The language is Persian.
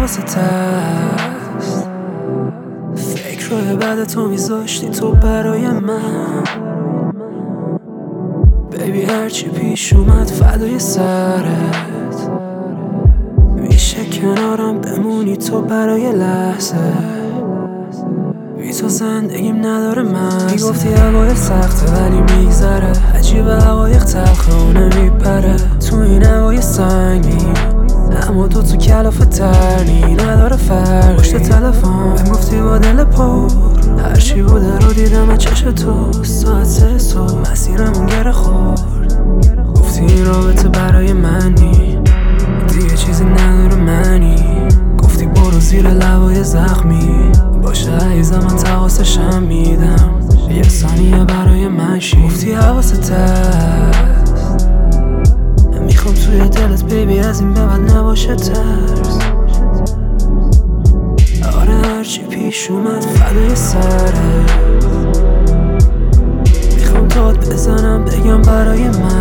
حواست هست، فکر روی بعد تو میذاشتی تو برای من. بیبی هرچی پیش اومد فدای سرت، میشه کنارم بمونی تو برای لحظه. بی تو زندگیم نداره من. میگفتی هوای سخته ولی میگذره، عجیبه هوایق تلخه و نمیپره. تو این هوای سنگین اما تو کلافه ترنی، نداره فرقی. پشت تلفن بهم گفتی با دل پر هرچی بوده رو دیدم از چشم تو. ساعت 3 صبح مسیرمون گره خورد، گفتی این رابطه برای منی، دیگه چیزی نداره منی. گفتی برو زیر لبای زخمی باشه عزیزم، من تقاسشم میدم، یه ثانیه برای من شی. گفتی حواست هست، میخوام توی دلت بیبی از این به بعد نباشه ترس. آره هرچی پیش اومد فدای سرت، میخوام داد بزنم بگم برای من.